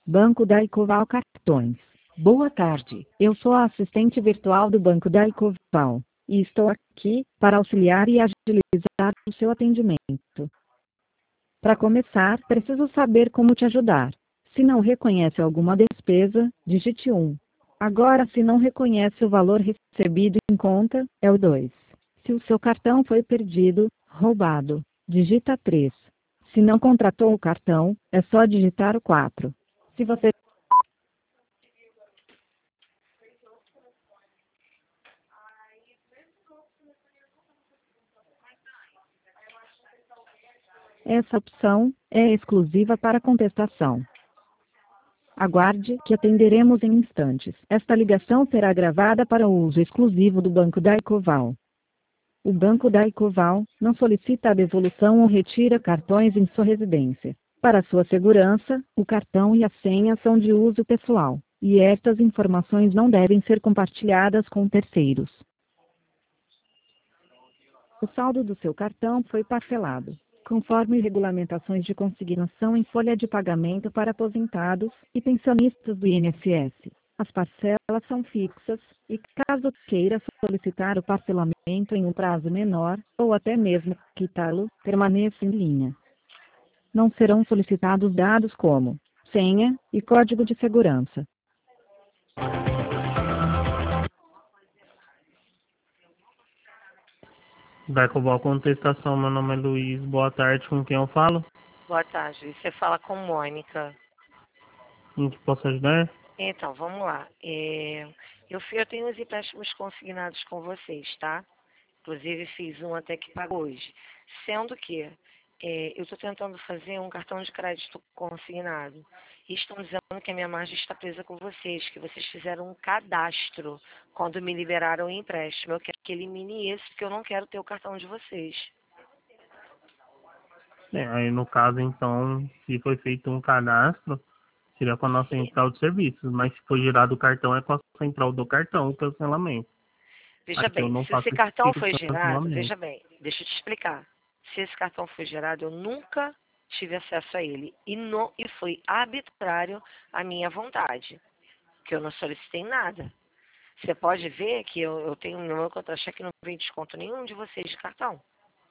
Banco da Ecoval Cartões. Boa tarde, eu sou a assistente virtual do Banco da Ecoval, e estou aqui para auxiliar e agilizar o seu atendimento. Para começar, preciso saber como te ajudar. Se não reconhece alguma despesa, digite 1. Agora, se não reconhece o valor recebido em conta, é o 2. Se o seu cartão foi perdido, roubado, digita 3. Se não contratou o cartão, é só digitar o 4. Se você Essa opção é exclusiva para contestação. Aguarde que atenderemos em instantes. Esta ligação será gravada para uso exclusivo do Banco da Ecoval. O Banco da Ecoval não solicita a devolução ou retira cartões em sua residência. Para sua segurança, o cartão e a senha são de uso pessoal, e estas informações não devem ser compartilhadas com terceiros. O saldo do seu cartão foi parcelado, conforme regulamentações de consignação em folha de pagamento para aposentados e pensionistas do INSS. As parcelas são fixas e, caso queira solicitar o parcelamento em um prazo menor, ou até mesmo quitá-lo, permaneça em linha. Não serão solicitados dados como senha e código de segurança. Da Ecoval Contestação, meu nome é Luiz. Boa tarde, com quem eu falo? Boa tarde, você fala com Mônica. Em que posso ajudar? Então, vamos lá. Eu tenho os empréstimos consignados com vocês, tá? Inclusive fiz um até que pago hoje. Sendo que eu estou tentando fazer um cartão de crédito consignado. E estão dizendo que a minha margem está presa com vocês, que vocês fizeram um cadastro quando me liberaram o empréstimo. Eu quero que elimine esse, porque eu não quero ter o cartão de vocês. Aí no caso, então, se foi feito um cadastro, seria com a nossa central de serviços, mas se for gerado o cartão, é com a central do cartão, o cancelamento. Veja Aqui eu bem, não se faço esse esse cartão tipo foi de gerado, cancelamento. veja bem, deixa eu te explicar. Se esse cartão foi gerado, eu nunca tive acesso a ele. E foi arbitrário a minha vontade, que eu não solicitei nada. Você pode ver que eu tenho no meu contra-cheque, não vem desconto nenhum de vocês de cartão.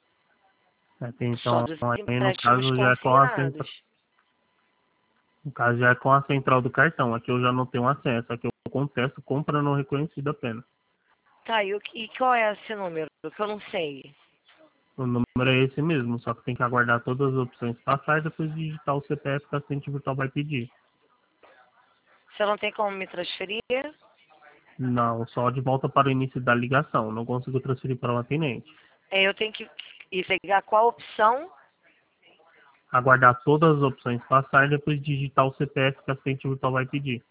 Só Então, dos aí no empréstimos caso já é com a consignados. central, no caso já é com a central do cartão. Aqui eu já não tenho acesso. Aqui eu contesto compra não reconhecida apenas. Tá, e qual é esse número? Que eu não sei. O número é esse mesmo, só que tem que aguardar todas as opções passar e depois digitar o CPF que a assistente virtual vai pedir. Você não tem como me transferir? Não, só de volta para o início da ligação. Não consigo transferir para o atendente. Eu tenho que pegar qual opção? Aguardar todas as opções passar e depois digitar o CPF que a assistente virtual vai pedir.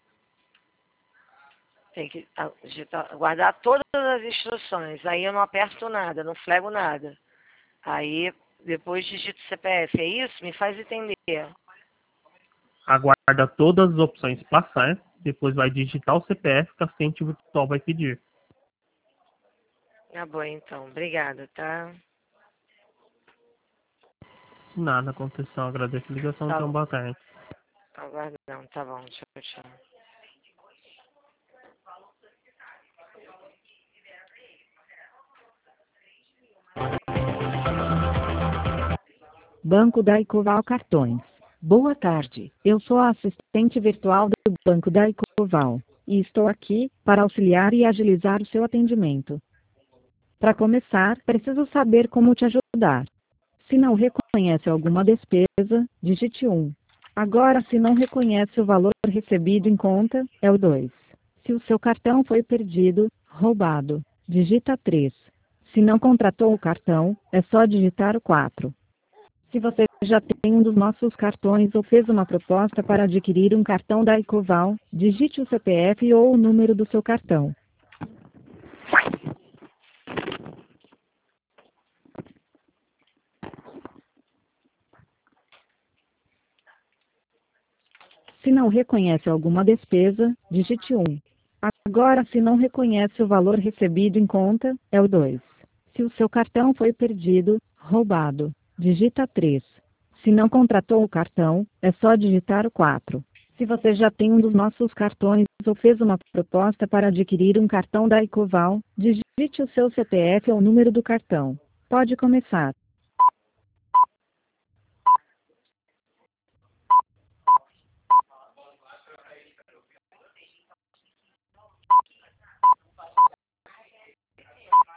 Tem que guardar todas as instruções. Aí eu não aperto nada, não flego nada. Aí depois digito o CPF. É isso? Me faz entender. Aguarda todas as opções passar, depois vai digitar o CPF que a assistente virtual vai pedir. Tá bom, então. Obrigada, tá? Se nada aconteceu, agradeço a ligação, Tá tenha uma bom. boa tarde. Aguardando. Tá bom. Tchau, tchau. Banco da Ecoval Cartões. Boa tarde, eu sou a assistente virtual do Banco da Ecoval, e estou aqui para auxiliar e agilizar o seu atendimento. Para começar, preciso saber como te ajudar. Se não reconhece alguma despesa, digite 1. Agora, se não reconhece o valor recebido em conta, é o 2. Se o seu cartão foi perdido, roubado, digita 3. Se não contratou o cartão, é só digitar o 4. Se você já tem um dos nossos cartões ou fez uma proposta para adquirir um cartão da Ecoval, digite o CPF ou o número do seu cartão. Se não reconhece alguma despesa, digite 1. Agora, se não reconhece o valor recebido em conta, é o 2. Se o seu cartão foi perdido, roubado, digita 3. Se não contratou o cartão, é só digitar o 4. Se você já tem um dos nossos cartões ou fez uma proposta para adquirir um cartão da Ecoval, digite o seu CPF ou o número do cartão. Pode começar.